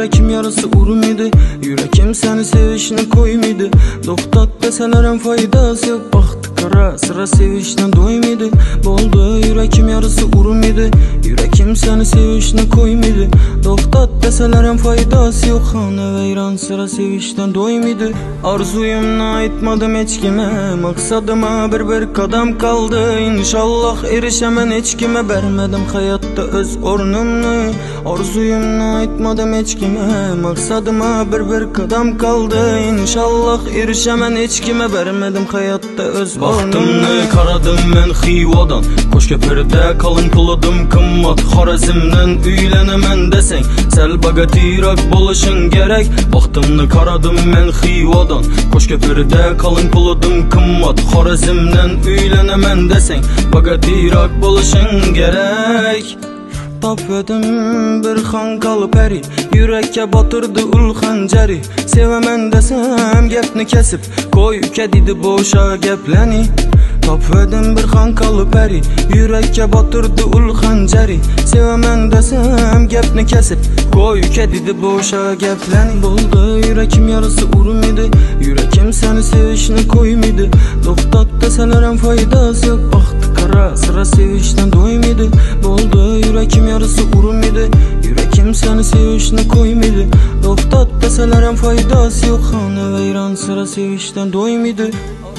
yürekim yarısı urumidi. Yürekim seni sevişine koymidi. Doktat deselerem faydası yok. Baktı kara sıra sevişine doymidi. Boldu yürekim yarısı urumidi. Yürekim seni sevişine koymidi. Doktat deselerem faydası yok. Hane veyran sıra sevişten doymidi. Arzuyumna aytmadım hiç kime. Maksadıma bir kadam kaldı. İnşallah erişemen hiç kime. Vermedim hayatta öz ornumnu. Arzuyumna aytmadım hiç kime. Maksadıma bir kadam kaldı. İnşallah erişemen hiç kime. Vermedim hayatta öz ornumnu. Baktımni karadım men Xivadan. Qo'shko'pirda kalın puladım qimmat. Xorazmdan uylenemen deseng sel bagatirak bo'lishing gerek. Baktımni karadım men Xivadan. Qo'shko'pirda kalın puladım qimmat. Xorazmdan uylenemen deseng bagatirak bo'lishing gerek. Tapvedim bir xanqalı peri. Yürekке batırdı ul xanjari. Sevemen desem gepni kesip koy kedidi boşa gepleni. Tapvedim bir xanqalı peri. Yürekке batırdı ul xanjari. Sevemen desem gepni kesip koy kedidi boşa gepleni. Boldu yürekim yarısı urumidi. Yürekim seni sevişine koymidi. Doktat deselerem faydası yok. Baktı kara sıra sevişten doymidi. Boldu yürekim yarısı urumidi. Yürekim seni sevişine koymidi. Doktat deselerem faydası yok. Hane veyran sıra sevişten doymidi.